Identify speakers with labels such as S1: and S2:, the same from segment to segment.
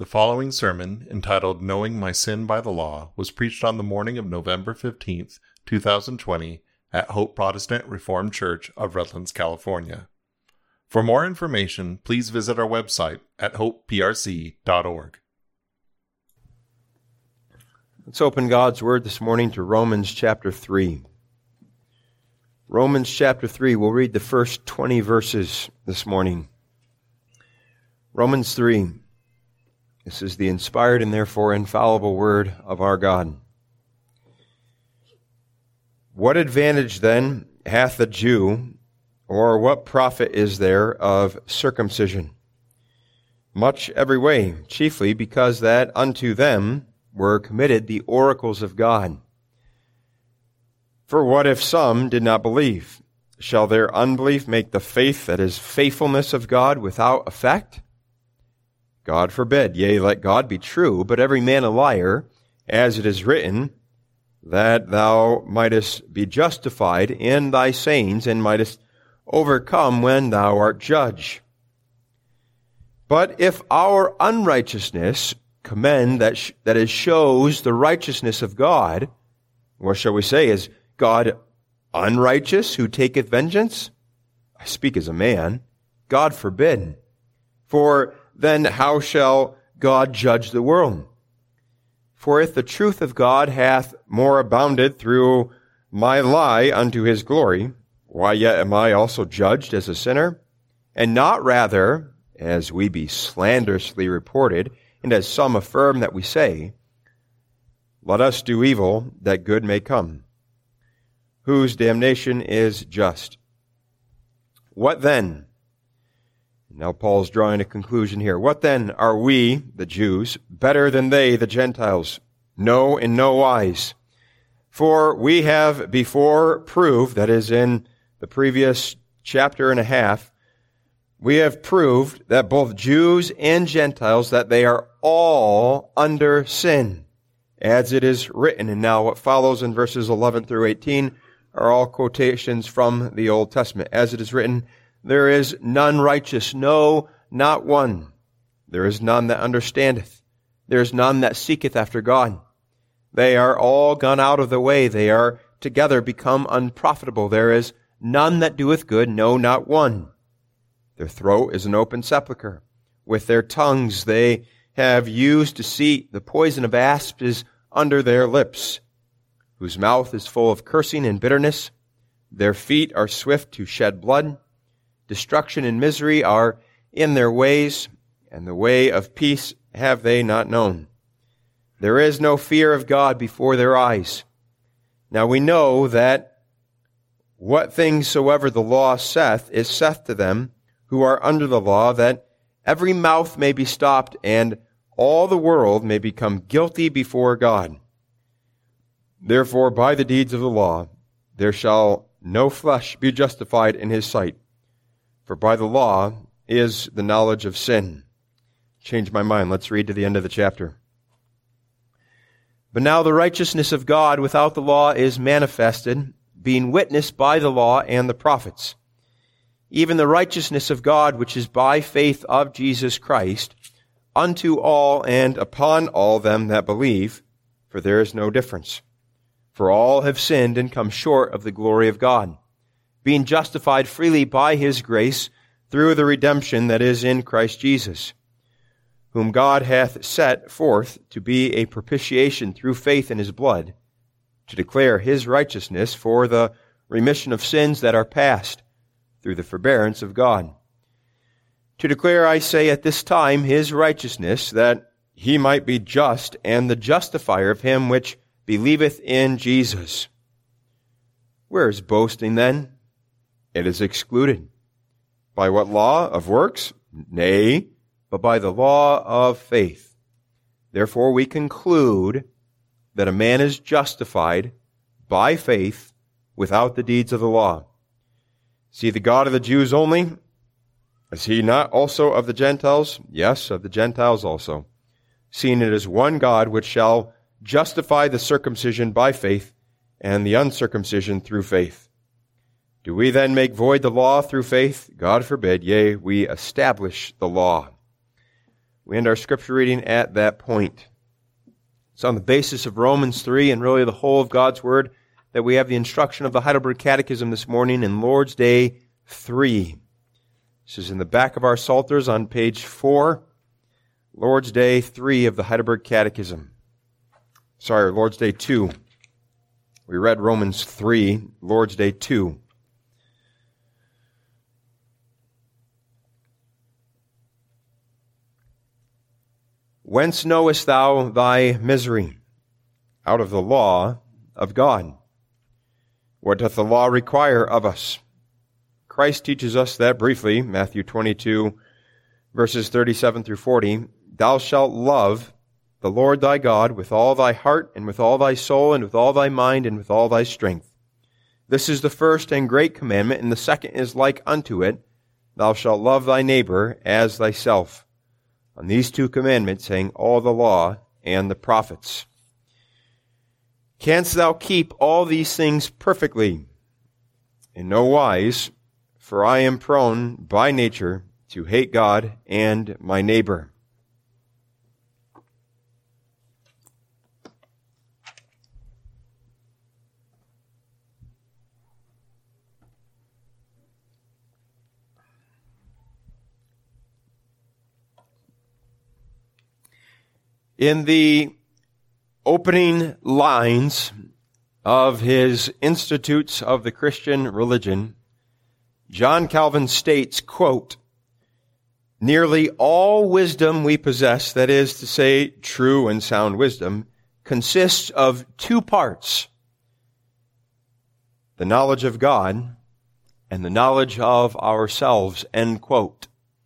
S1: The following sermon, entitled Knowing My Sin by the Law, was preached on the morning of November 15th, 2020, at Hope Protestant Reformed Church of Redlands, California. For more information, please visit our website at hopeprc.org.
S2: Let's open God's Word this morning to Romans chapter 3. Romans chapter 3, we'll read the first 20 verses this morning. Romans 3. This is the inspired and therefore infallible Word of our God. What advantage then hath the Jew, or what profit is there of circumcision? Much every way, chiefly because that unto them were committed the oracles of God. For what if some did not believe? Shall their unbelief make the faith that is faithfulness of God without effect? God forbid. Yea, let God be true, but every man a liar, as it is written, that thou mightest be justified in thy sayings, and mightest overcome when thou art judged. But if our unrighteousness commend that it shows the righteousness of God, what shall we say? Is God unrighteous who taketh vengeance? I speak as a man. God forbid. For then how shall God judge the world? For if the truth of God hath more abounded through my lie unto his glory, why yet am I also judged as a sinner? And not rather, as we be slanderously reported, and as some affirm that we say, let us do evil that good may come, whose damnation is just. What then? Now Paul's drawing a conclusion here. What then are we, the Jews, better than they, the Gentiles? No, in no wise. For we have before proved, that is in the previous chapter and a half, we have proved that both Jews and Gentiles, that they are all under sin, as it is written. And now what follows in verses 11 through 18 are all quotations from the Old Testament. As it is written, there is none righteous, no, not one. There is none that understandeth. There is none that seeketh after God. They are all gone out of the way. They are together become unprofitable. There is none that doeth good, no, not one. Their throat is an open sepulchre. With their tongues they have used deceit. The poison of asps is under their lips, whose mouth is full of cursing and bitterness. Their feet are swift to shed blood. Destruction and misery are in their ways, and the way of peace have they not known. There is no fear of God before their eyes. Now we know that what things soever the law saith is saith to them who are under the law, that every mouth may be stopped, and all the world may become guilty before God. Therefore, by the deeds of the law, there shall no flesh be justified in his sight. For by the law is the knowledge of sin. Change my mind. Let's read to the end of the chapter. But now the righteousness of God without the law is manifested, being witnessed by the law and the prophets, even the righteousness of God which is by faith of Jesus Christ, unto all and upon all them that believe, for there is no difference. For all have sinned and come short of the glory of God, being justified freely by his grace through the redemption that is in Christ Jesus, whom God hath set forth to be a propitiation through faith in his blood, to declare his righteousness for the remission of sins that are past, through the forbearance of God. To declare, I say, at this time his righteousness, that he might be just and the justifier of him which believeth in Jesus. Where is boasting then? It is excluded. By what law? Of works? Nay, but by the law of faith. Therefore we conclude that a man is justified by faith without the deeds of the law. Is he the God of the Jews only? Is he not also of the Gentiles? Yes, of the Gentiles also. Seeing it is one God which shall justify the circumcision by faith and the uncircumcision through faith. Do we then make void the law through faith? God forbid. Yea, we establish the law. We end our scripture reading at that point. It's on the basis of Romans 3 and really the whole of God's Word that we have the instruction of the Heidelberg Catechism this morning in Lord's Day 3. This is in the back of our Psalters on page 4, Lord's Day 3 of the Heidelberg Catechism. Lord's Day 2. We read Romans 3, Lord's Day 2. Whence knowest thou thy misery? Out of the law of God. What doth the law require of us? Christ teaches us that briefly, Matthew 22, verses 37 through 40. Thou shalt love the Lord thy God with all thy heart, and with all thy soul, and with all thy mind, and with all thy strength. This is the first and great commandment, and the second is like unto it. Thou shalt love thy neighbor as thyself. On these two commandments hang all the law and the prophets. Canst thou keep all these things perfectly? In no wise, for I am prone by nature to hate God and my neighbor. In the opening lines of his Institutes of the Christian Religion, John Calvin states, quote, nearly all wisdom we possess, that is to say, true and sound wisdom, consists of two parts, the knowledge of God and the knowledge of ourselves, end quote.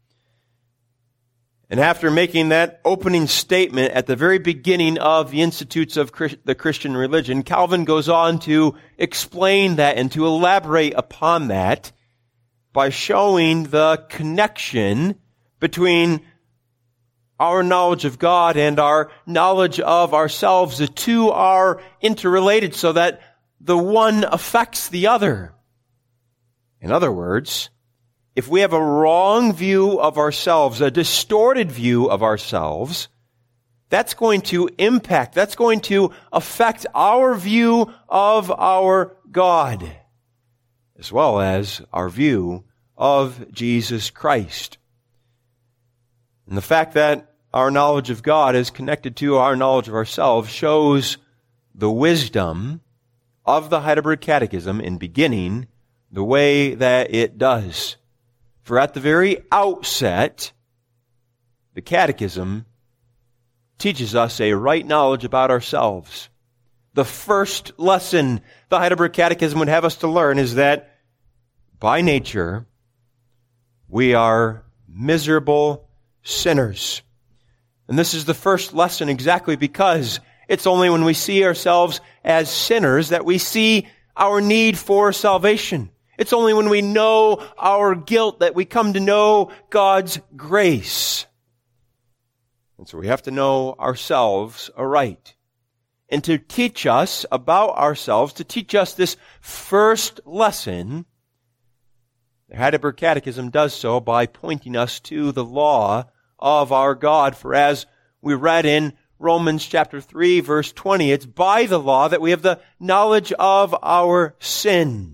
S2: And after making that opening statement at the very beginning of the Institutes of the Christian Religion, Calvin goes on to explain that and to elaborate upon that by showing the connection between our knowledge of God and our knowledge of ourselves. The two are interrelated so that the one affects the other. In other words, if we have a wrong view of ourselves, a distorted view of ourselves, that's going to impact, that's going to affect our view of our God, as well as our view of Jesus Christ. And the fact that our knowledge of God is connected to our knowledge of ourselves shows the wisdom of the Heidelberg Catechism in beginning the way that it does. For at the very outset, the Catechism teaches us a right knowledge about ourselves. The first lesson the Heidelberg Catechism would have us to learn is that by nature, we are miserable sinners. And this is the first lesson exactly because it's only when we see ourselves as sinners that we see our need for salvation. It's only when we know our guilt that we come to know God's grace. And so we have to know ourselves aright. And to teach us about ourselves, to teach us this first lesson, the Heidelberg Catechism does so by pointing us to the law of our God. For as we read in Romans chapter 3, verse 20, it's by the law that we have the knowledge of our sin.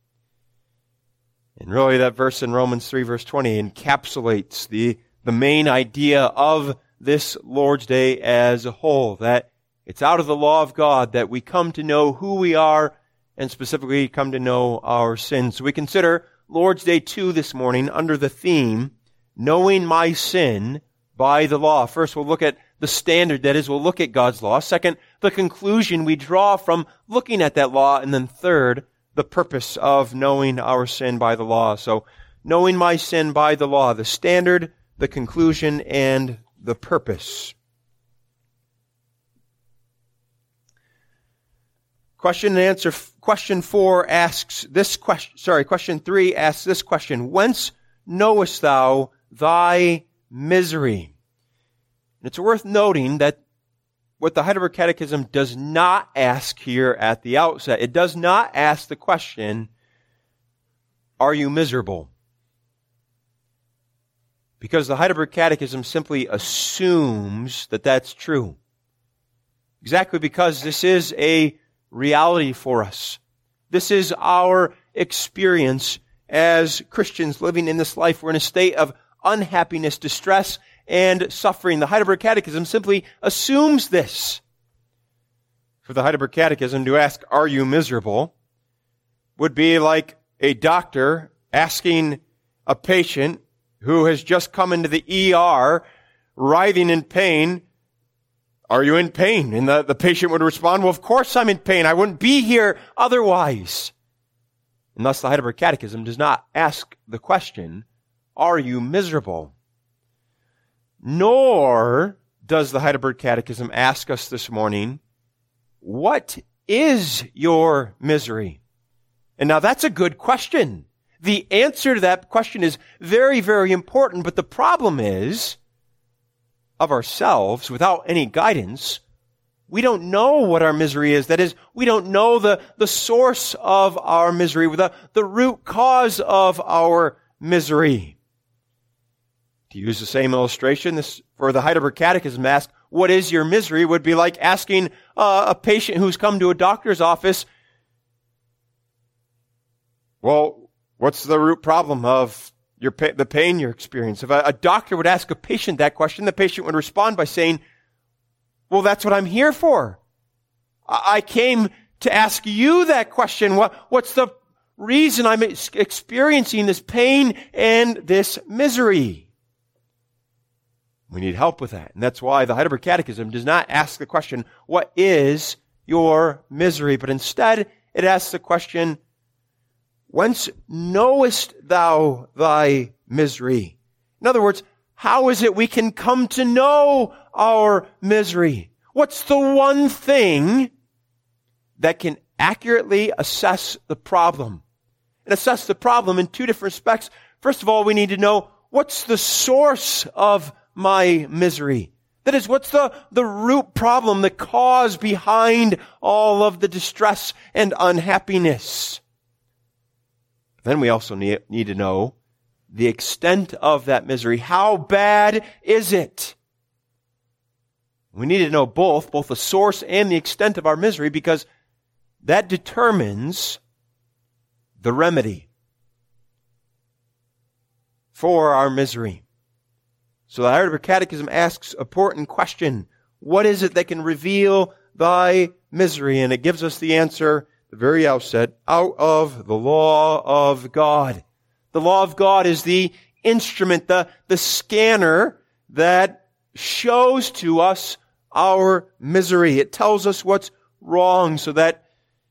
S2: And really that verse in Romans 3 verse 20 encapsulates the main idea of this Lord's Day as a whole, that it's out of the law of God that we come to know who we are and specifically come to know our sins. So we consider Lord's Day 2 this morning under the theme, knowing my sin by the law. First, we'll look at the standard, that is, we'll look at God's law. Second, the conclusion we draw from looking at that law. And then third, the purpose of knowing our sin by the law. So, knowing my sin by the law, the standard, the conclusion, and the purpose. Question 3 asks this question. Whence knowest thou thy misery? And it's worth noting that what the Heidelberg Catechism does not ask here at the outset, it does not ask the question, are you miserable? Because the Heidelberg Catechism simply assumes that that's true. Exactly because this is a reality for us. This is our experience as Christians living in this life. We're in a state of unhappiness, distress, and suffering. The Heidelberg Catechism simply assumes this. For the Heidelberg Catechism to ask, "Are you miserable?" would be like a doctor asking a patient who has just come into the ER, writhing in pain, "Are you in pain?" And the patient would respond, "Well, of course I'm in pain. I wouldn't be here otherwise." And thus the Heidelberg Catechism does not ask the question, "Are you miserable?" Nor does the Heidelberg Catechism ask us this morning, "What is your misery?" And now that's a good question. The answer to that question is very, very important, but the problem is, of ourselves, without any guidance, we don't know what our misery is. That is, we don't know the source of our misery, the root cause of our misery. To use the same illustration, this for the Heidelberg Catechism, ask, "What is your misery?" would be like asking a patient who's come to a doctor's office, "Well, what's the root problem of the pain you're experiencing?" If a doctor would ask a patient that question, the patient would respond by saying, "Well, that's what I'm here for. I came to ask you that question. What's the reason I'm experiencing this pain and this misery?" We need help with that. And that's why the Heidelberg Catechism does not ask the question, "What is your misery?" But instead, it asks the question, "Whence knowest thou thy misery?" In other words, how is it we can come to know our misery? What's the one thing that can accurately assess the problem? And assess the problem in two different respects. First of all, we need to know what's the source of my misery. That is, what's the root problem, the cause behind all of the distress and unhappiness? Then we also need to know the extent of that misery. How bad is it? We need to know both the source and the extent of our misery, because that determines the remedy for our misery. So the Heidelberg Catechism asks an important question. What is it that can reveal thy misery? And it gives us the answer at the very outset, out of the law of God. The law of God is the instrument, the scanner that shows to us our misery. It tells us what's wrong, so that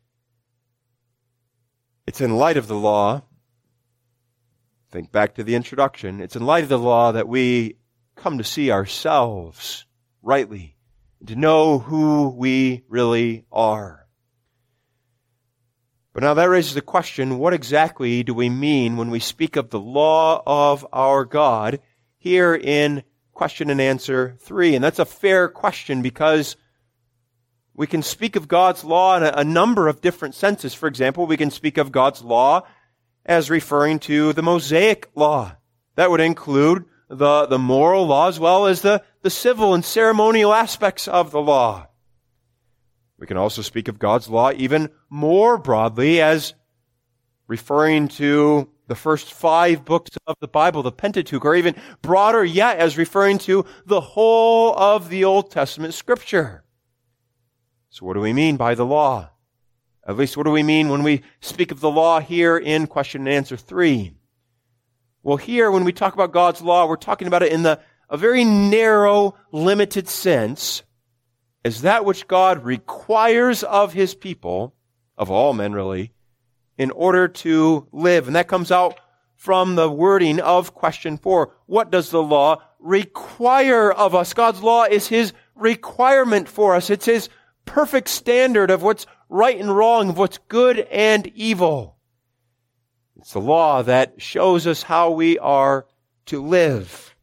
S2: it's in light of the law. Think back to the introduction. It's in light of the law that we come to see ourselves rightly, to know who we really are. But now that raises the question, what exactly do we mean when we speak of the law of our God here in question and answer 3? And that's a fair question, because we can speak of God's law in a number of different senses. For example, we can speak of God's law as referring to the Mosaic law. That would include the moral law as well as the civil and ceremonial aspects of the law. We can also speak of God's law even more broadly as referring to the first 5 books of the Bible, the Pentateuch, or even broader yet as referring to the whole of the Old Testament Scripture. So what do we mean by the law? At least what do we mean when we speak of the law here in question and answer 3? Well, here when we talk about God's law, we're talking about it in a very narrow, limited sense, as that which God requires of His people, of all men really, in order to live. And that comes out from the wording of question 4. What does the law require of us? God's law is His requirement for us. It's His perfect standard of what's right and wrong, of what's good and evil. It's the law that shows us how we are to live.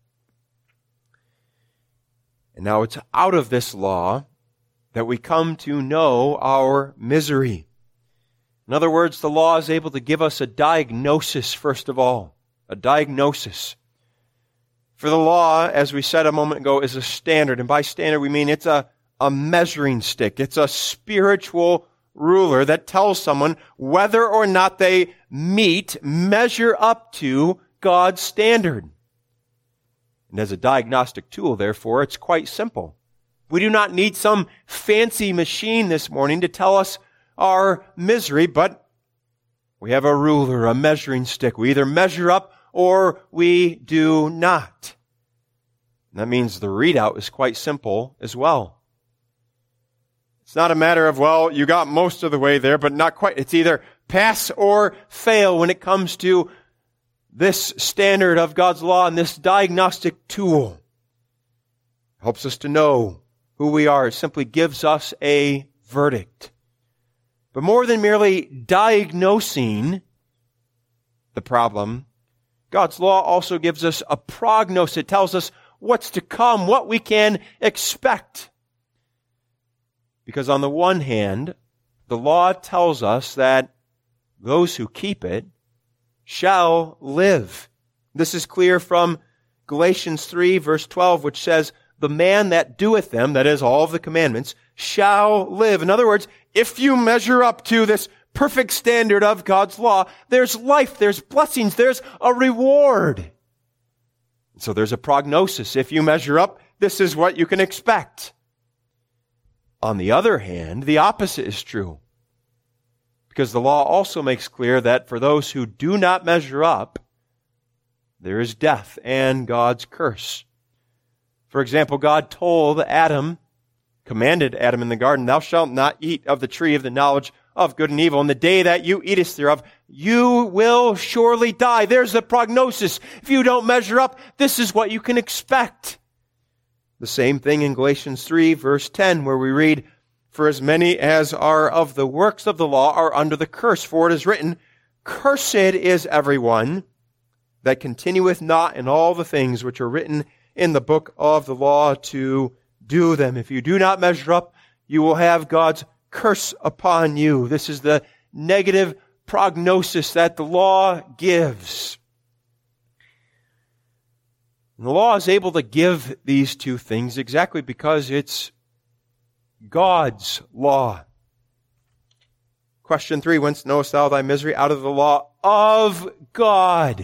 S2: And now it's out of this law that we come to know our misery. In other words, the law is able to give us a diagnosis, first of all. A diagnosis. For the law, as we said a moment ago, is a standard. And by standard, we mean it's a measuring stick. It's a spiritual ruler that tells someone whether or not they measure up to God's standard. And as a diagnostic tool, therefore, it's quite simple. We do not need some fancy machine this morning to tell us our misery, but we have a ruler, a measuring stick. We either measure up or we do not. And that means the readout is quite simple as well. It's not a matter of, well, you got most of the way there, but not quite. It's either pass or fail when it comes to this standard of God's law and this diagnostic tool. It helps us to know who we are. It simply gives us a verdict. But more than merely diagnosing the problem, God's law also gives us a prognosis. It tells us what's to come, what we can expect. Because on the one hand, the law tells us that those who keep it shall live. This is clear from Galatians 3, verse 12, which says, the man that doeth them, that is, all of the commandments, shall live. In other words, if you measure up to this perfect standard of God's law, there's life, there's blessings, there's a reward. So there's a prognosis. If you measure up, this is what you can expect. On the other hand, the opposite is true. Because the law also makes clear that for those who do not measure up, there is death and God's curse. For example, God commanded Adam in the garden, thou shalt not eat of the tree of the knowledge of good and evil. And the day that you eatest thereof, you will surely die. There's the prognosis. If you don't measure up, this is what you can expect. The same thing in Galatians 3, verse 10, where we read, for as many as are of the works of the law are under the curse. For it is written, cursed is everyone that continueth not in all the things which are written in the book of the law to do them. If you do not measure up, you will have God's curse upon you. This is the negative prognosis that the law gives. And the law is able to give these two things exactly because it's God's law. Question 3, whence knowest thou thy misery? Out of the law of God.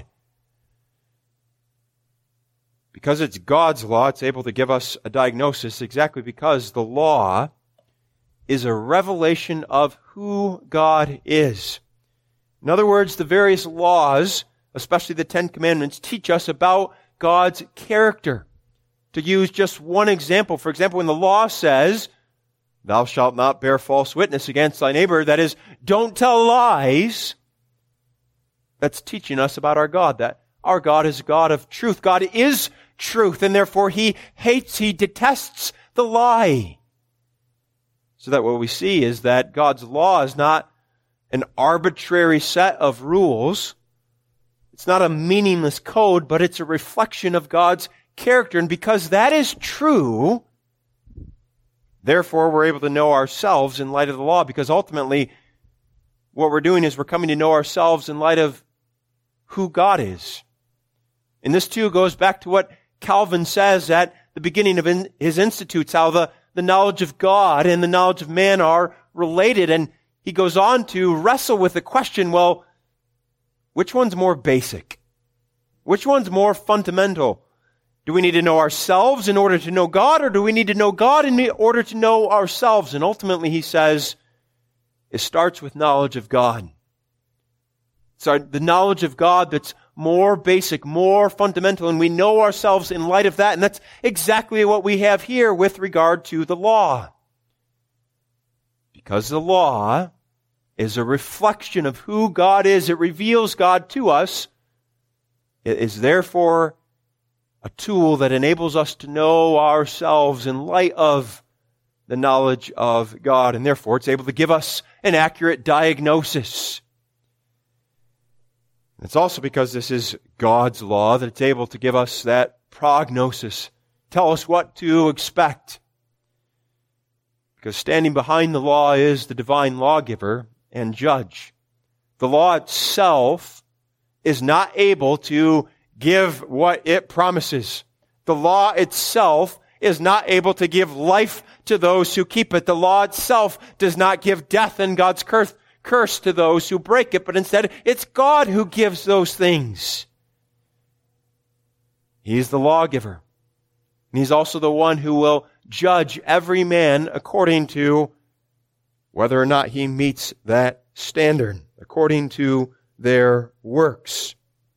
S2: Because it's God's law, it's able to give us a diagnosis exactly because the law is a revelation of who God is. In other words, the various laws, especially the Ten Commandments, teach us about God's character. To use just one example, for example, when the law says, thou shalt not bear false witness against thy neighbor, that is, don't tell lies, that's teaching us about our God, that our God is a God of truth. God is truth, and therefore He detests the lie. So that what we see is that God's law is not an arbitrary set of rules. It's not a meaningless code, but it's a reflection of God's character. And because that is true, therefore we're able to know ourselves in light of the law, because ultimately what we're doing is we're coming to know ourselves in light of who God is. And this too goes back to what Calvin says at the beginning of his Institutes, how the knowledge of God and the knowledge of man are related. And he goes on to wrestle with the question, well, which one's more basic? Which one's more fundamental? Do we need to know ourselves in order to know God, or do we need to know God in order to know ourselves? And ultimately, he says, it starts with knowledge of God. So the knowledge of God that's more basic, more fundamental, and we know ourselves in light of that. And that's exactly what we have here with regard to the law. Because the law is a reflection of who God is, it reveals God to us. It is therefore a tool that enables us to know ourselves in light of the knowledge of God, and therefore it's able to give us an accurate diagnosis. It's also because this is God's law that it's able to give us that prognosis, tell us what to expect. Because standing behind the law is the divine lawgiver and judge. The law itself is not able to give what it promises. The law itself is not able to give life to those who keep it. The law itself does not give death and God's curse to those who break it, but instead it's God who gives those things. He's the lawgiver. And He's also the one who will judge every man according to whether or not he meets that standard, according to their works.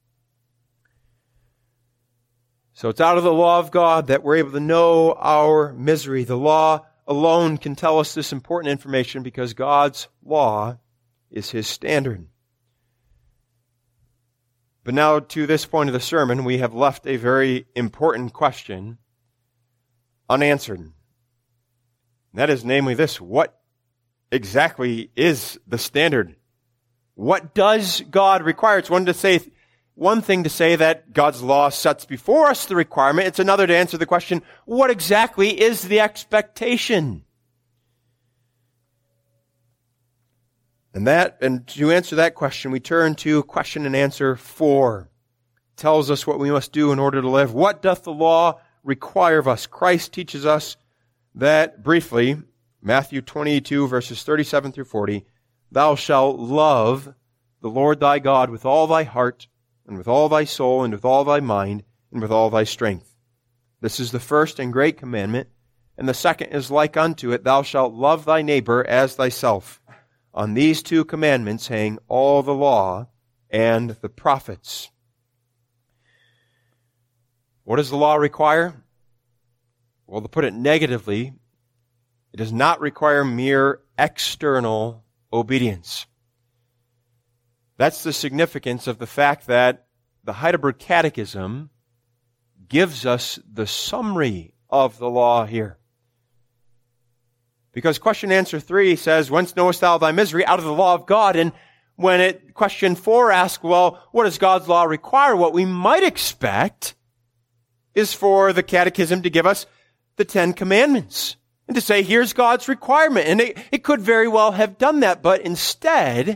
S2: So it's out of the law of God that we're able to know our misery. The law alone can tell us this important information because God's law is His standard. But now to this point of the sermon, we have left a very important question unanswered. And that is namely this: what exactly is the standard? What does God require? It's one thing to say that God's law sets before us the requirement. It's another to answer the question, what exactly is the expectation? And to answer that question, we turn to question and answer 4. It tells us what we must do in order to live. What doth the law require of us? Christ teaches us that briefly, Matthew 22, verses 37 through 40, thou shalt love the Lord thy God with all thy heart, and with all thy soul, and with all thy mind, and with all thy strength. This is the first and great commandment, and the second is like unto it, thou shalt love thy neighbor as thyself. On these 2 commandments hang all the law and the prophets. What does the law require? Well, to put it negatively, it does not require mere external obedience. That's the significance of the fact that the Heidelberg Catechism gives us the summary of the law here. Because question answer 3 says, whence knowest thou thy misery? Out of the law of God. And when question 4 asks, well, what does God's law require? What we might expect is for the Catechism to give us the 10 Commandments and to say, here's God's requirement. And it could very well have done that, but instead,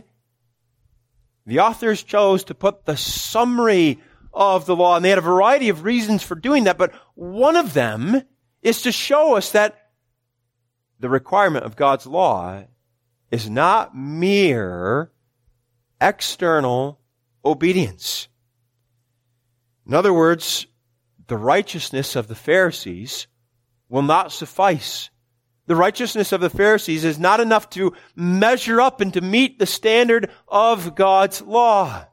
S2: the authors chose to put the summary of the law, and they had a variety of reasons for doing that, but one of them is to show us that the requirement of God's law is not mere external obedience. In other words, the righteousness of the Pharisees will not suffice. The righteousness of the Pharisees is not enough to measure up and to meet the standard of God's law.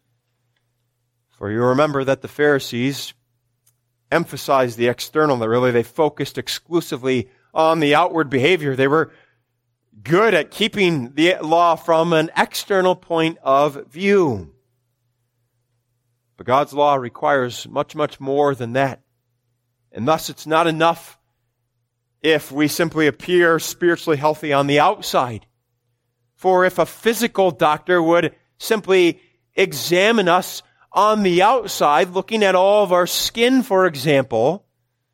S2: For you remember that the Pharisees emphasized the external, that really they focused exclusively on the outward behavior. They were good at keeping the law from an external point of view. But God's law requires much, much more than that. And thus it's not enough if we simply appear spiritually healthy on the outside. For if a physical doctor would simply examine us on the outside, looking at all of our skin, for example,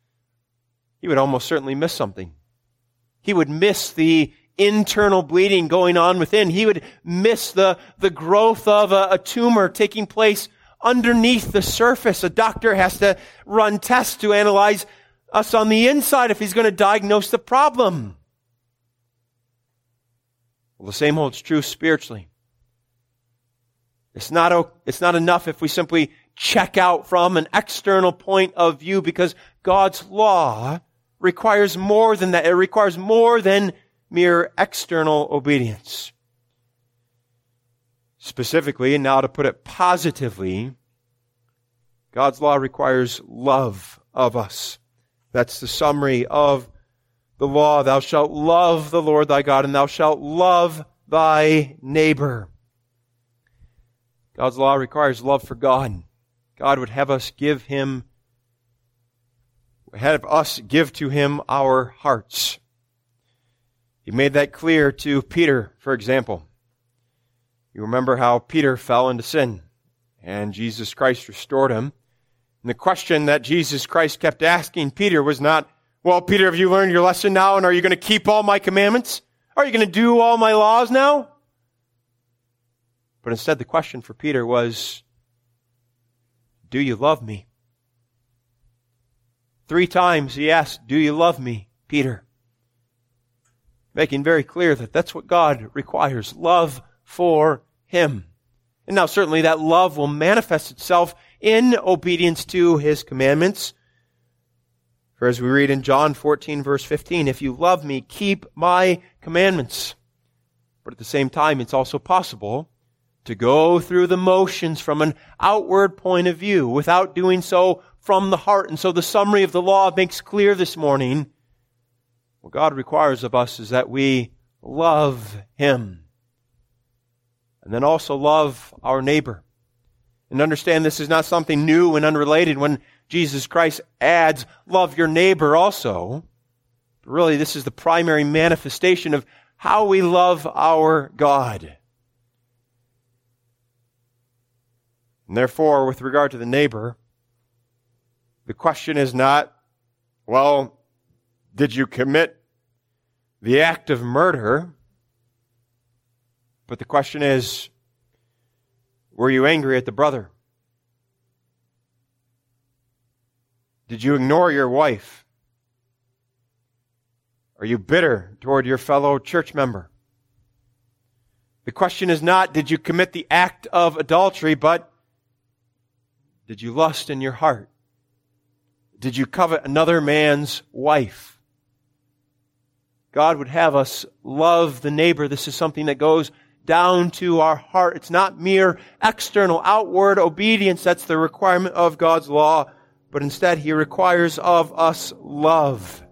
S2: he would almost certainly miss something. He would miss the internal bleeding going on within. He would miss the growth of a tumor taking place underneath the surface. A doctor has to run tests to analyze us on the inside if he's going to diagnose the problem. Well, the same holds true spiritually. It's not enough if we simply check out from an external point of view, because God's law requires more than that. It requires more than mere external obedience. Specifically, and now to put it positively, God's law requires love of us. That's the summary of the law. Thou shalt love the Lord thy God, and thou shalt love thy neighbor. God's law requires love for God. God would have us give to Him our hearts. He made that clear to Peter, for example. You remember how Peter fell into sin, and Jesus Christ restored him. And the question that Jesus Christ kept asking Peter was not, well, Peter, have you learned your lesson now, and are you going to keep all my commandments? Are you going to do all my laws now? But instead, the question for Peter was, do you love me? 3 times he asked, "Do you love me, Peter?" Making very clear that that's what God requires, love for him. And now certainly that love will manifest itself in obedience to his commandments. For as we read in John 14, verse 15, "If you love me, keep my commandments." But at the same time, it's also possible to go through the motions from an outward point of view without doing so from the heart. And so the summary of the law makes clear this morning, what God requires of us is that we love him. And then also love our neighbor. And understand this is not something new and unrelated when Jesus Christ adds, "Love your neighbor also." But really, this is the primary manifestation of how we love our God. And therefore, with regard to the neighbor, the question is not, well, did you commit the act of murder? But the question is, were you angry at the brother? Did you ignore your wife? Are you bitter toward your fellow church member? The question is not, did you commit the act of adultery, but did you lust in your heart? Did you covet another man's wife? God would have us love the neighbor. This is something that goes down to our heart. It's not mere external, outward obedience that's the requirement of God's law, but instead He requires of us love.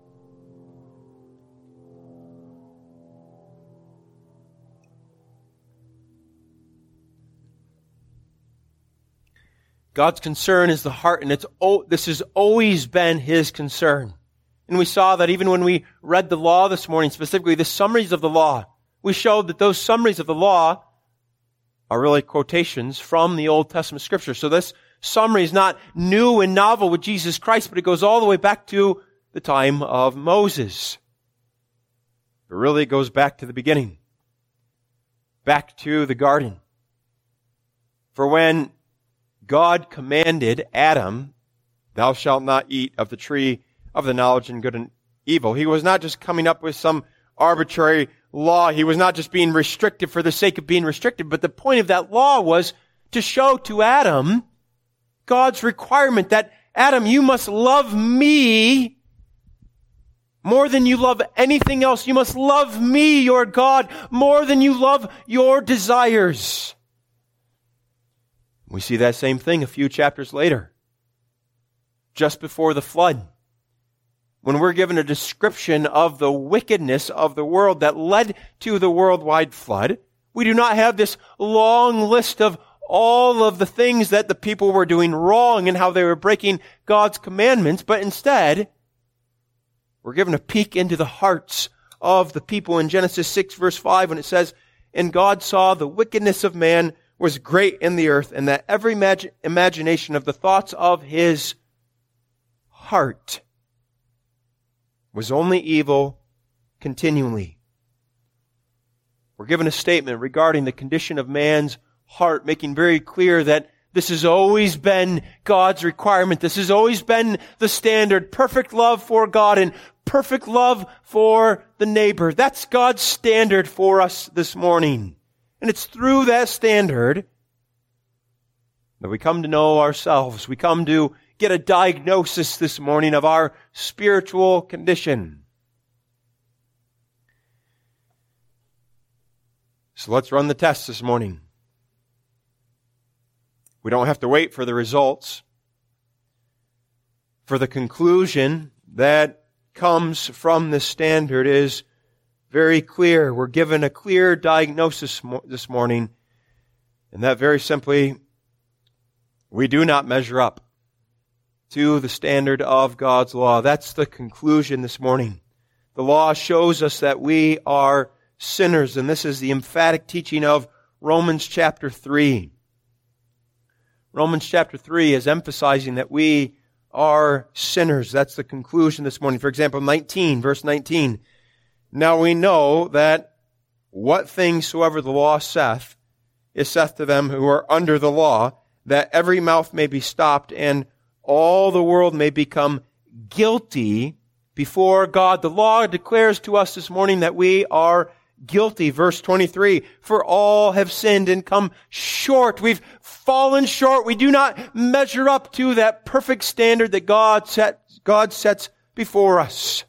S2: God's concern is the heart, and this has always been His concern. And we saw that even when we read the law this morning, specifically the summaries of the law, we showed that those summaries of the law are really quotations from the Old Testament Scripture. So this summary is not new and novel with Jesus Christ, but it goes all the way back to the time of Moses. But really it goes back to the beginning, back to the garden. For when God commanded Adam, "Thou shalt not eat of the tree of the knowledge of good and evil," He was not just coming up with some arbitrary law. He was not just being restrictive for the sake of being restrictive, but the point of that law was to show to Adam God's requirement that, Adam, you must love me more than you love anything else. You must love me, your God, more than you love your desires. We see that same thing a few chapters later, just before the flood, when we're given a description of the wickedness of the world that led to the worldwide flood. We do not have this long list of all of the things that the people were doing wrong and how they were breaking God's commandments, but instead, we're given a peek into the hearts of the people in Genesis 6 verse 5 when it says, "And God saw the wickedness of man was great in the earth, and that every imagination of the thoughts of his heart was only evil continually." We're given a statement regarding the condition of man's heart, making very clear that this has always been God's requirement. This has always been the standard. Perfect love for God and perfect love for the neighbor. That's God's standard for us this morning. And it's through that standard that we come to know ourselves. We come to get a diagnosis this morning of our spiritual condition. So let's run the test this morning. We don't have to wait for the results. For the conclusion that comes from this standard is very clear. We're given a clear diagnosis this morning, and that very simply, we do not measure up to the standard of God's law. That's the conclusion this morning. The law shows us that we are sinners, and this is the emphatic teaching of Romans chapter 3. Romans chapter 3 is emphasizing that we are sinners. That's the conclusion this morning. For example, verse 19. "Now we know that what things soever the law saith, is saith to them who are under the law, that every mouth may be stopped, and all the world may become guilty before God. The law declares to us this morning that we are guilty. Verse 23, for all have sinned and come short. We've fallen short. We do not measure up to that perfect standard that God sets before us.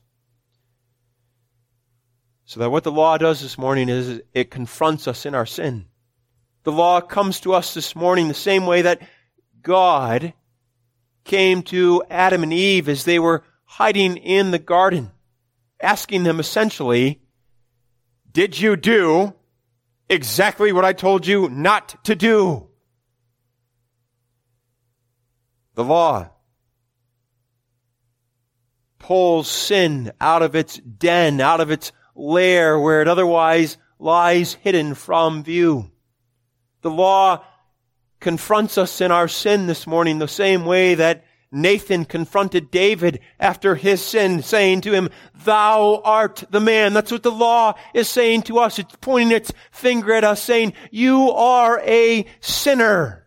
S2: So that what the law does this morning is it confronts us in our sin. The law comes to us this morning the same way that God came to Adam and Eve as they were hiding in the garden, asking them essentially, did you do exactly what I told you not to do? The law pulls sin out of its den, out of its lair where it otherwise lies hidden from view. The law confronts us in our sin this morning the same way that Nathan confronted David after his sin, saying to him, thou art the man. That's what the law is saying to us. It's pointing its finger at us, saying, you are a sinner.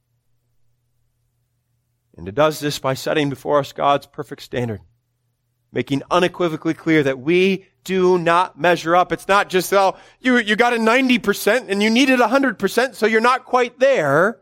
S2: And it does this by setting before us God's perfect standard, making unequivocally clear that we do not measure up. It's not just, well, you got a 90% and you needed 100%, so you're not quite there.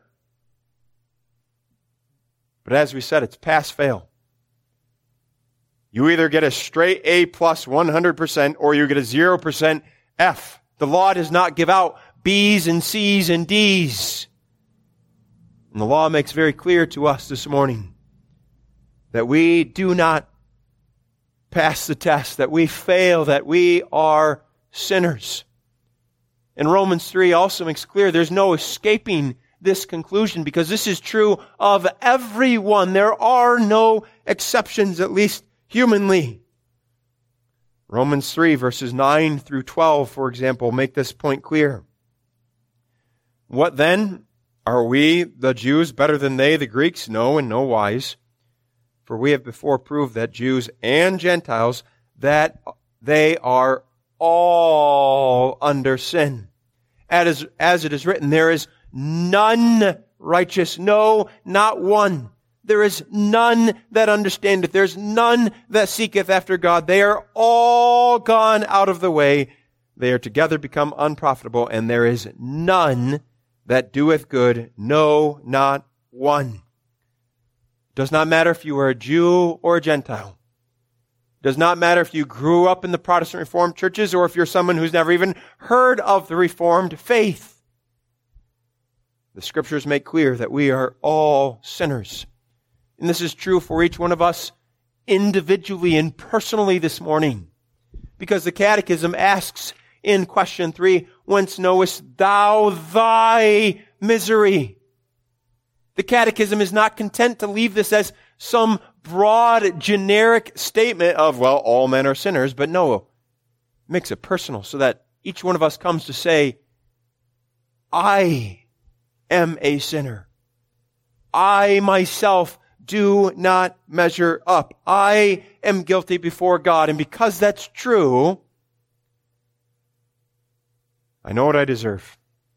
S2: But as we said, it's pass-fail. You either get a straight A plus 100% or you get a 0% F. The law does not give out B's and C's and D's. And the law makes very clear to us this morning that we do not pass the test, that we fail, that we are sinners. And Romans 3 also makes clear there's no escaping this conclusion, because this is true of everyone. There are no exceptions, at least humanly. Romans 3 verses 9 through 12, for example, make this point clear. What then? Are we, the Jews, better than they, the Greeks? No, in no wise. For we have before proved that Jews and Gentiles, that they are all under sin. As it is written, there is none righteous, no, not one. There is none that understandeth. There's none that seeketh after God. They are all gone out of the way. They are together become unprofitable, and there is none that doeth good, no, not one. It does not matter if you are a Jew or a Gentile. It does not matter if you grew up in the Protestant Reformed churches or if you're someone who's never even heard of the Reformed faith. The Scriptures make clear that we are all sinners. And this is true for each one of us individually and personally this morning. Because the Catechism asks in question 3, whence knowest thou thy misery? The Catechism is not content to leave this as some broad, generic statement of, well, all men are sinners, but no, it makes it personal so that each one of us comes to say, I am a sinner. I myself do not measure up. I am guilty before God. And because that's true, I know what I deserve.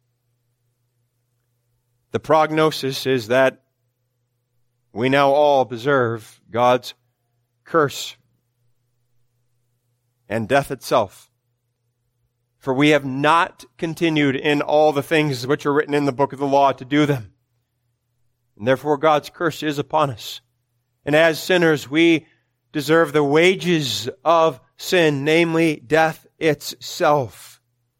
S2: The prognosis is that we now all deserve God's curse and death itself. For we have not continued in all the things which are written in the book of the law to do them. And therefore God's curse is upon us. And as sinners, we deserve the wages of sin, namely death itself.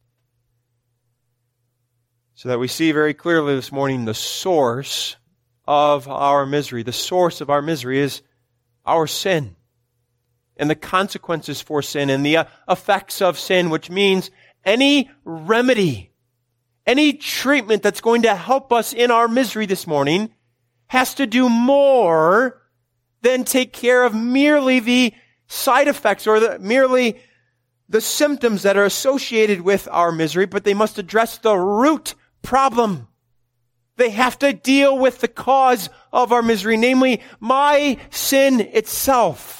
S2: So that we see very clearly this morning the source of our misery. The source of our misery is our sin and the consequences for sin and the effects of sin, which means any remedy, any treatment that's going to help us in our misery this morning has to do more than take care of merely the side effects or merely the symptoms that are associated with our misery, but they must address the root problem. They have to deal with the cause of our misery, namely my sin itself.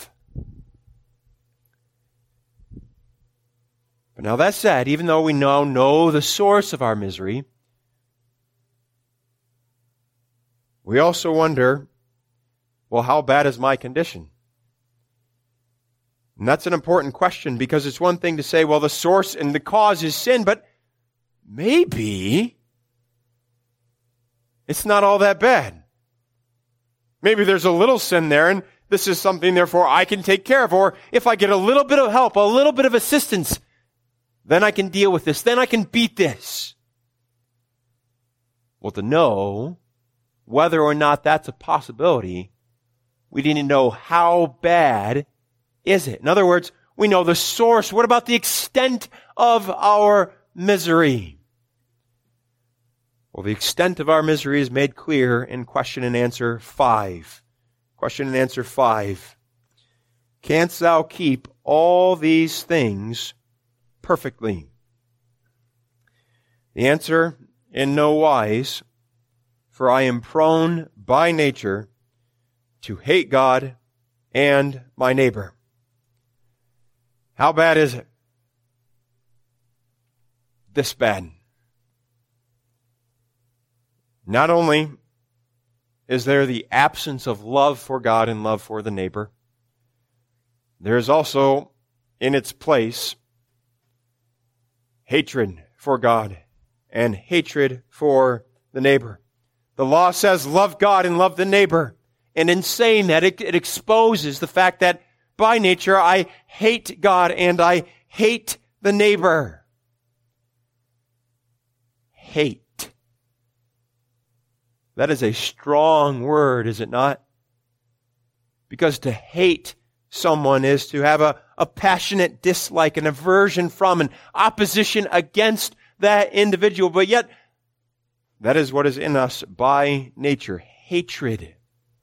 S2: But now that said, even though we now know the source of our misery, we also wonder, well, how bad is my condition? And that's an important question, because it's one thing to say, well, the source and the cause is sin, but maybe it's not all that bad. Maybe there's a little sin there, and this is something, therefore, I can take care of. Or if I get a little bit of help, a little bit of assistance, then I can deal with this. Then I can beat this. Well, to know whether or not that's a possibility, we need to know how bad is it. In other words, we know the source. What about the extent of our misery? Well, the extent of our misery is made clear in question and answer 5. Question and answer 5. Canst thou keep all these things perfectly? The answer, in no wise, for I am prone by nature to hate God and my neighbor. How bad is it? This bad. Not only is there the absence of love for God and love for the neighbor, there is also in its place hatred for God and hatred for the neighbor. The law says love God and love the neighbor. And in saying that, it exposes the fact that by nature I hate God and I hate the neighbor. Hate. That is a strong word, is it not? Because to hate someone is to have a passionate dislike, an aversion from, an opposition against that individual. But yet, that is what is in us by nature, hatred.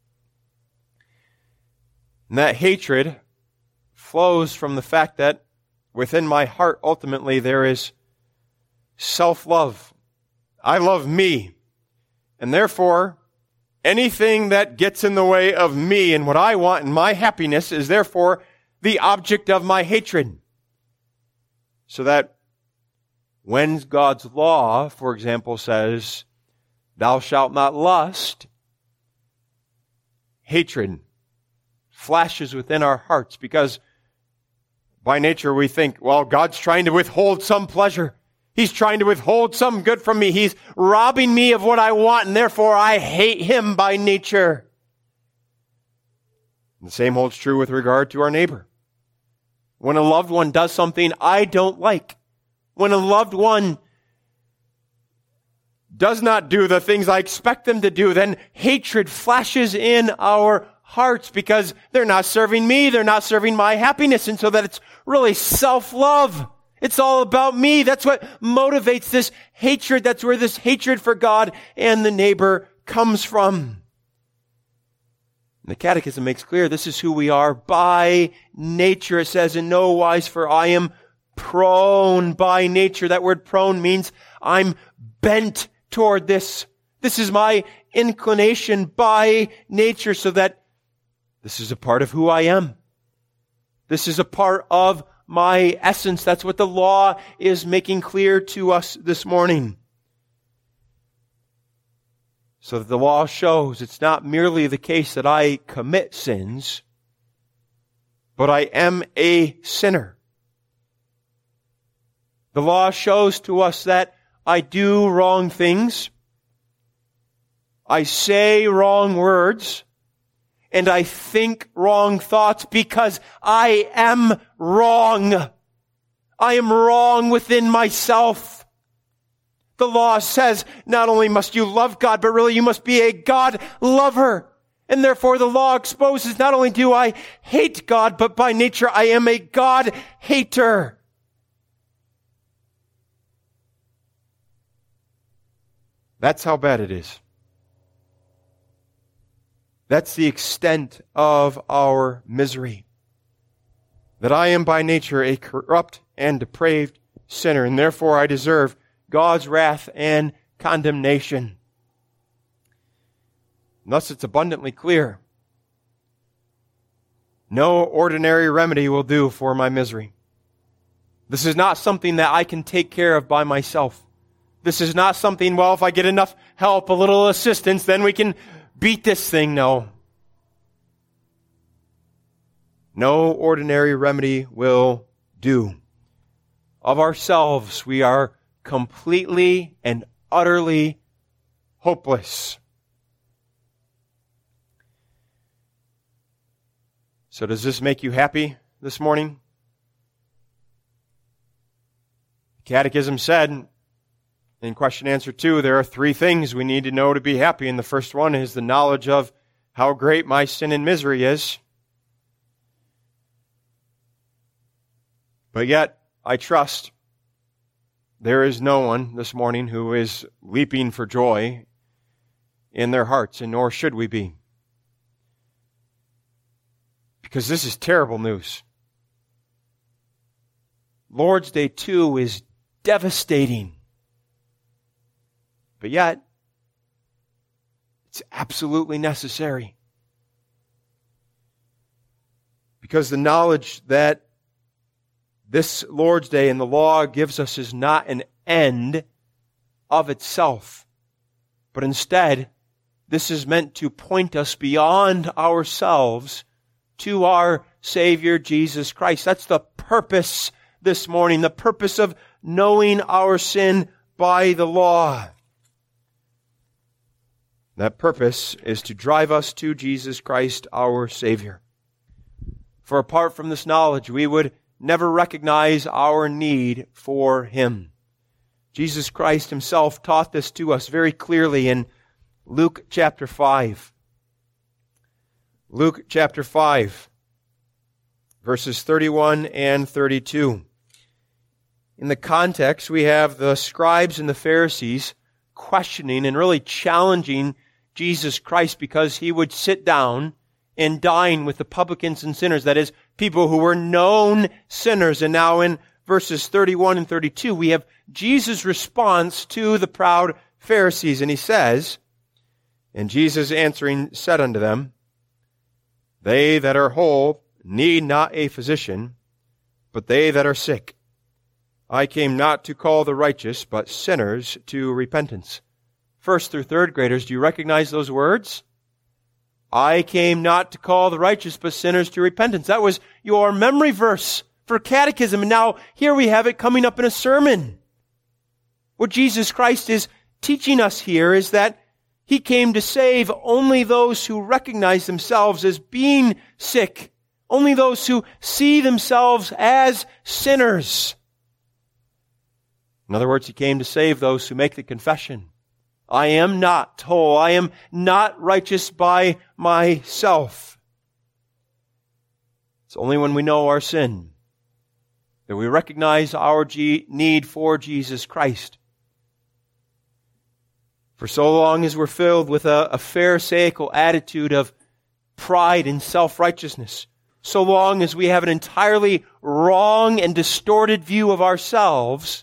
S2: And that hatred flows from the fact that within my heart, ultimately, there is self-love. I love me. And therefore, anything that gets in the way of me and what I want and my happiness is therefore the object of my hatred. So that when God's law, for example, says, thou shalt not lust, hatred flashes within our hearts, because by nature we think, well, God's trying to withhold some pleasure. He's trying to withhold some good from me. He's robbing me of what I want, and therefore I hate him by nature. And the same holds true with regard to our neighbor. When a loved one does something I don't like, when a loved one does not do the things I expect them to do, then hatred flashes in our hearts, because they're not serving me, they're not serving my happiness, and so that it's really self-love. It's all about me. That's what motivates this hatred. That's where this hatred for God and the neighbor comes from. And the Catechism makes clear this is who we are by nature. It says, in no wise, for I am prone by nature. That word prone means I'm bent toward this. This is my inclination by nature, so that this is a part of who I am. This is a part of my essence. That's what the law is making clear to us this morning. So that the law shows it's not merely the case that I commit sins, but I am a sinner. The law shows to us that I do wrong things, I say wrong words, and I think wrong thoughts because I am wrong. I am wrong within myself. The law says not only must you love God, but really you must be a God lover. And therefore the law exposes not only do I hate God, but by nature I am a God hater. That's how bad it is. That's the extent of our misery. That I am by nature a corrupt and depraved sinner, and therefore I deserve God's wrath and condemnation. And thus it's abundantly clear. No ordinary remedy will do for my misery. This is not something that I can take care of by myself. This is not something, well, if I get enough help, a little assistance, then we can beat this thing. No. No ordinary remedy will do. Of ourselves, we are completely and utterly hopeless. So does this make you happy this morning? The Catechism said in question answer 2, there are 3 things we need to know to be happy. And the first one is the knowledge of how great my sin and misery is. But yet, I trust there is no one this morning who is leaping for joy in their hearts, and nor should we be. Because this is terrible news. Lord's Day 2 is devastating. But yet, it's absolutely necessary. Because the knowledge that this Lord's Day and the law gives us is not an end of itself, but instead, this is meant to point us beyond ourselves to our Savior, Jesus Christ. That's the purpose this morning, the purpose of knowing our sin by the law. That purpose is to drive us to Jesus Christ, our Savior. For apart from this knowledge, we would never recognize our need for Him. Jesus Christ Himself taught this to us very clearly in Luke chapter 5. Luke chapter 5, verses 31 and 32. In the context, we have the scribes and the Pharisees questioning and really challenging Jesus Christ because He would sit down and dine with the publicans and sinners, that is, people who were known sinners. And now in verses 31 and 32, we have Jesus' response to the proud Pharisees. And He says, and Jesus answering said unto them, they that are whole need not a physician, but they that are sick. I came not to call the righteous, but sinners to repentance. First through third graders, do you recognize those words? I came not to call the righteous, but sinners to repentance. That was your memory verse for catechism. And now here we have it coming up in a sermon. What Jesus Christ is teaching us here is that He came to save only those who recognize themselves as being sick, only those who see themselves as sinners. In other words, He came to save those who make the confession, I am not whole. I am not righteous by myself. It's only when we know our sin that we recognize our need for Jesus Christ. For so long as we're filled with a pharisaical attitude of pride and self-righteousness, so long as we have an entirely wrong and distorted view of ourselves,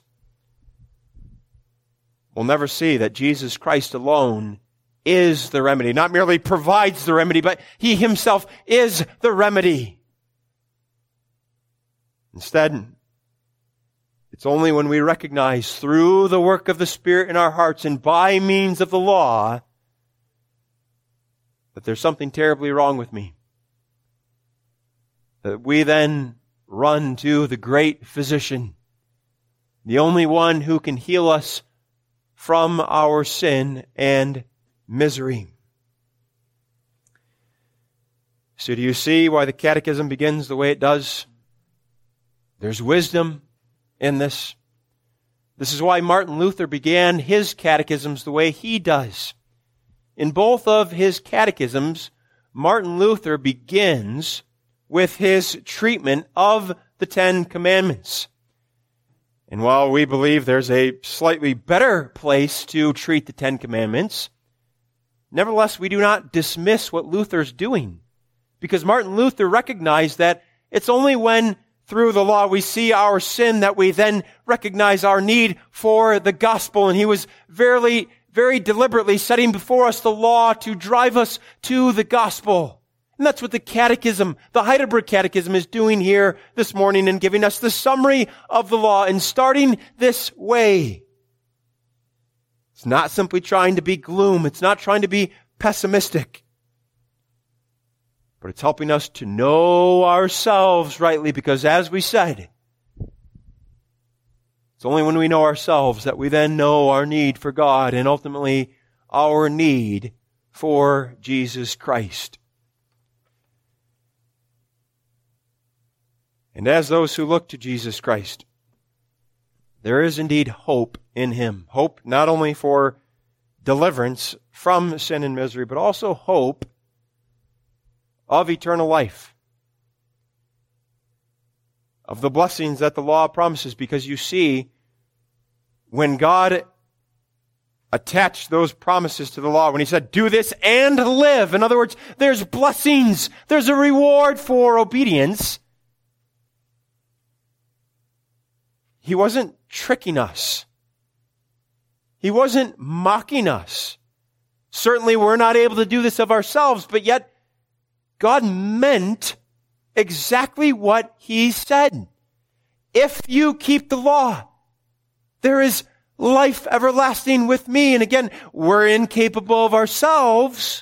S2: we'll never see that Jesus Christ alone is the remedy. Not merely provides the remedy, but He Himself is the remedy. Instead, it's only when we recognize through the work of the Spirit in our hearts and by means of the law that there's something terribly wrong with me, that we then run to the great physician, the only one who can heal us from our sin and misery. So do you see why the Catechism begins the way it does? There's wisdom in this. This is why Martin Luther began his catechisms the way he does. In both of his catechisms, Martin Luther begins with his treatment of the Ten Commandments. And while we believe there's a slightly better place to treat the Ten Commandments, nevertheless, we do not dismiss what Luther's doing. Because Martin Luther recognized that it's only when through the law we see our sin that we then recognize our need for the gospel. And he was very deliberately setting before us the law to drive us to the gospel. And that's what the Catechism, the Heidelberg Catechism, is doing here this morning and giving us the summary of the law and starting this way. It's not simply trying to be gloom. It's not trying to be pessimistic. but it's helping us to know ourselves rightly, because as we said, it's only when we know ourselves that we then know our need for God and ultimately our need for Jesus Christ. And as those who look to Jesus Christ, there is indeed hope in Him. Hope not only for deliverance from sin and misery, but also hope of eternal life, of the blessings that the law promises. Because you see, when God attached those promises to the law, when He said, do this and live, in other words, there's blessings, there's a reward for obedience, He wasn't tricking us. He wasn't mocking us. Certainly we're not able to do this of ourselves, but yet God meant exactly what He said. If you keep the law, there is life everlasting with me. And again, we're incapable of ourselves.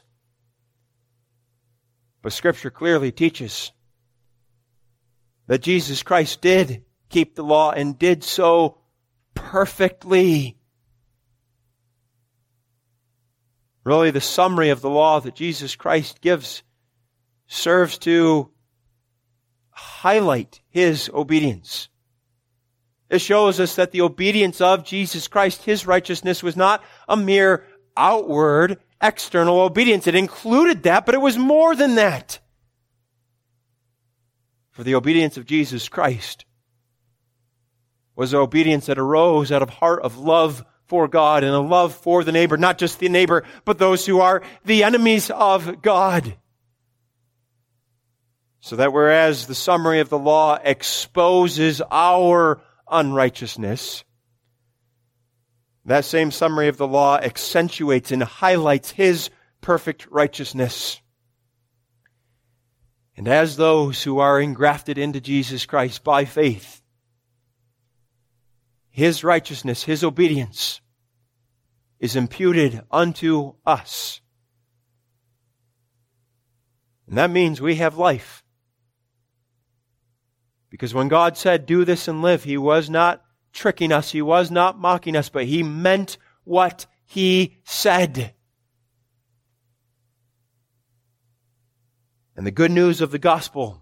S2: But Scripture clearly teaches that Jesus Christ did keep the law and did so perfectly. Really, the summary of the law that Jesus Christ gives serves to highlight His obedience. It shows us that the obedience of Jesus Christ, His righteousness, was not a mere outward, external obedience. It included that, but it was more than that. For the obedience of Jesus Christ was an obedience that arose out of heart of love for God and a love for the neighbor, not just the neighbor, but those who are the enemies of God. So that whereas the summary of the law exposes our unrighteousness, that same summary of the law accentuates and highlights His perfect righteousness. And as those who are engrafted into Jesus Christ by faith, His righteousness, His obedience is imputed unto us. And that means we have life. Because when God said, do this and live, He was not tricking us, He was not mocking us, but He meant what He said. And the good news of the gospel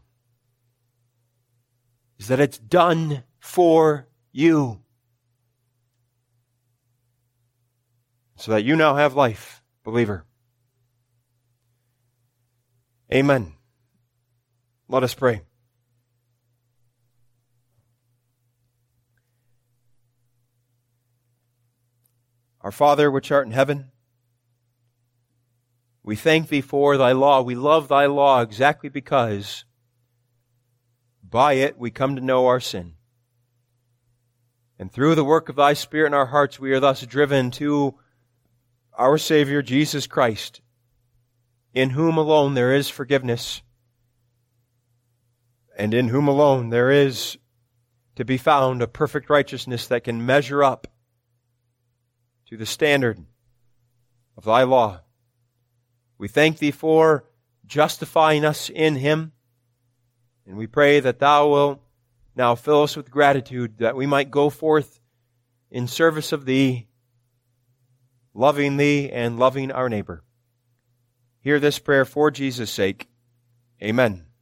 S2: is that it's done for you, so that you now have life, believer. Amen. Let us pray. Our Father, which art in heaven, we thank Thee for Thy law. We love Thy law exactly because by it we come to know our sin. And through the work of Thy Spirit in our hearts, we are thus driven to our Savior, Jesus Christ, in whom alone there is forgiveness, and in whom alone there is to be found a perfect righteousness that can measure up to the standard of Thy law. We thank Thee for justifying us in Him, and we pray that Thou wilt now fill us with gratitude that we might go forth in service of Thee, loving Thee and loving our neighbor. Hear this prayer for Jesus' sake. Amen.